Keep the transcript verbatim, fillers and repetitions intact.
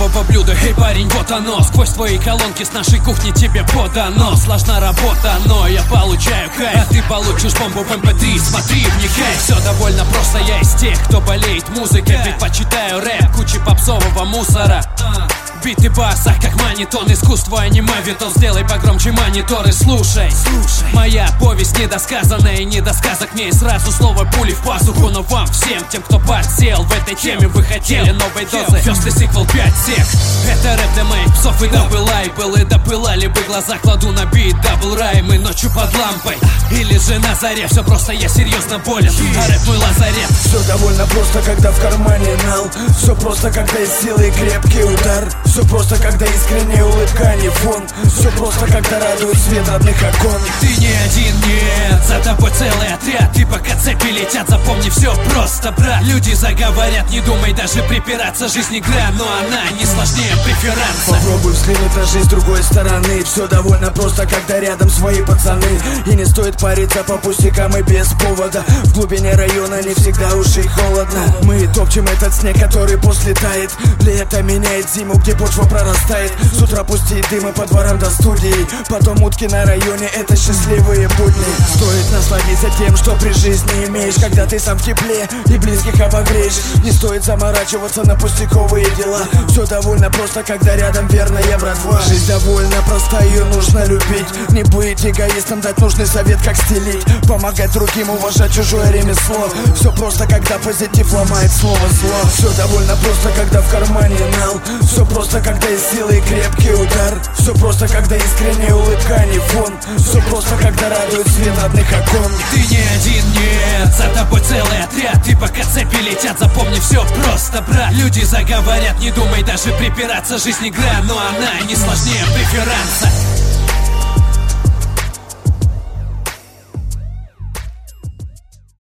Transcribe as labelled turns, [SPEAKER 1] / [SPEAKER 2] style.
[SPEAKER 1] первого блюда. Эй, парень, вот оно, сквозь твои колонки с нашей кухни тебе подано. Сложна работа, но я получаю кайф, а ты получишь бомбу в эм пэ три. Смотри, вникай, все довольно просто. Я из тех, кто болеет музыкой. Предпочитаю рэп, кучи попсового мусора. Бит и бас, ах, как манитон. Искусство, аниме, витон. Сделай погромче мониторы, слушай, слушай. Моя повесть недосказанная, и недосказок мне. И сразу снова пули в пазуху. Но вам всем, тем, кто подсел в этой теме, вы хотели новой дозы. Фёст и сиквел пять сек. Это рэп для моих псов и дабл лайбл. И допылали бы глаза, кладу на бит дабл раймы ночью под лампой или же на заре. Все просто, я серьезно болен, а рэп мой лазарет.
[SPEAKER 2] Все довольно просто, когда в кармане нал. Все просто, когда есть силы и крепкий удар. Все просто, когда искренняя улыбка, а не фон. Все просто, когда радует свет родных окон.
[SPEAKER 1] Ты не один, нет, за тобой целый отряд. Ты пока цепи летят, запомни, все просто, брат. Люди заговорят, не думай даже припираться. Жизнь игра, но она не сложнее преферанса.
[SPEAKER 2] Попробуй взглянуть на жизнь с другой стороны. Все довольно просто, когда рядом свои пацаны. И не стоит париться по пустякам и без повода. В глубине района не всегда уж и холодно. Мы топчем этот снег, который после тает. Лето меняет зиму, где почва прорастает. С утра пустить дымы по дворам до студии. Потом утки на районе, это счастливые будни. Стоит насладиться тем, что при жизни имеешь. Когда ты сам в тепле и близких обогреешь. Не стоит заморачиваться на пустяковые дела. Все довольно просто, когда рядом верная братва. Жизнь довольно проста, ее нужно любить. Не быть эгоистом, дать нужный совет, как стелить. Помогать другим, уважать чужое ремесло. Все просто, когда позитив ломает слово зло. Все довольно просто, когда в кармане нал. Все просто, когда есть силы и крепкий удар. Все просто, когда искренняя улыбка, а не фон. Все просто, когда радует свет родных окон.
[SPEAKER 1] Ты не один, нет, за тобой целый отряд. Ты пока цепи летят, запомни, все просто, брат. Люди заговорят, не думай даже припираться. Жизнь игра, но она не сложнее преферанса.